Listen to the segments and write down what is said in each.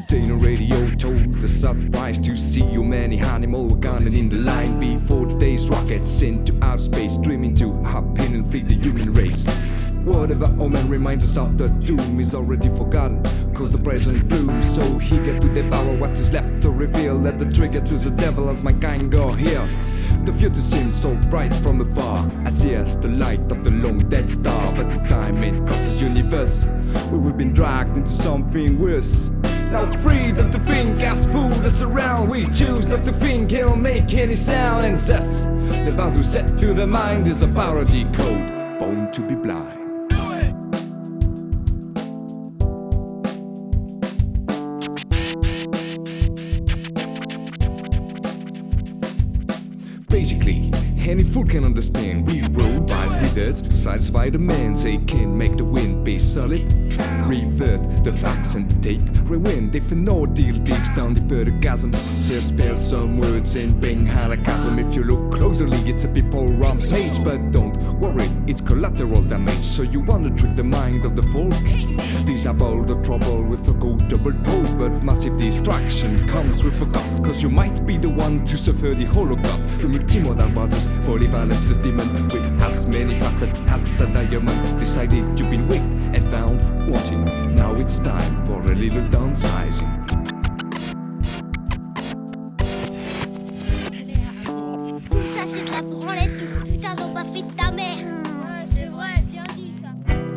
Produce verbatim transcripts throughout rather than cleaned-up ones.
Today the radio told the surprise to see you many animal were gunning in the line before the day's rockets sent to outer space, dreaming to hop in and feed the human race. Whatever omen reminds us of the doom is already forgotten, cause the present blew. So eager to devour what is left to reveal, let the trigger to the devil as my kind go here. The future seems so bright from afar, as here's the light of the long dead star. But the time it crosses the universe, where we've been dragged into something worse. Now freedom to think as fool us around, we choose not to think, it'll make any sound. And thus, the boundary set to the mind is a parody code, born to be blind. Basically, any fool can understand we roll by wizards to satisfy the man. They can make the wind be solid, revert the facts and take rewind. If an ordeal digs down the chasm, they'll spell some words and bang halachasm. If you look closely, it's a people rampage, but don't worry, it's collateral damage. So you wanna trick the mind of the folk? These have all the trouble with a good double toe, but massive distraction comes with a cost, cause you might be the one to suffer the Holocaust. The multimodal buzzers, polyvalent system with as many facets as a diamond. Decided you've been weak and found wanting. Now it's time for a little downsizing. Tout ça c'est de la branlette que putain d'ont pas fait de ta mère. Ouais, c'est vrai, bien dit ça.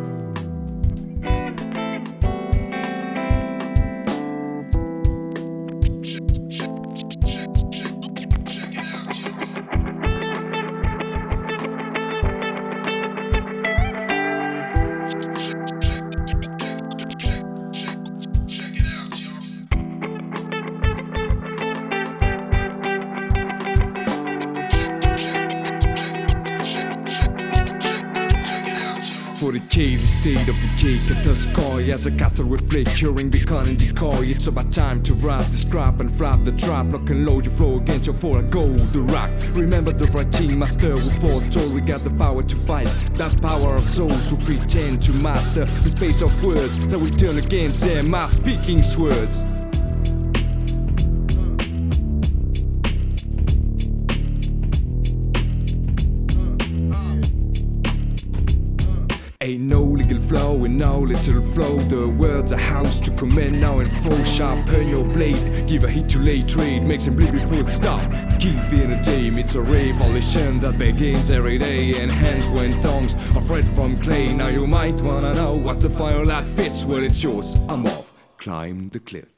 For the cage, the state of decay, at the sky as a cattle with flickering beacon and decoy. It's about time to wrap the scrap and flap the trap. Lock and load your flow against your fall and go the rock. Remember the writing master who foretold we got the power to fight. That power of souls who pretend to master the space of words that will turn against their mouth speaking words. Ain't no legal flow and no little flow. The words are house to command now and flow. Sharpen your blade, give a hit to lay trade, makes them bleed before they stop. Keep in a dame, it's a revolution that begins every day. And hands when tongues are thread from clay. Now you might wanna know what the fire light fits. Well, it's yours, I'm off, climb the cliff.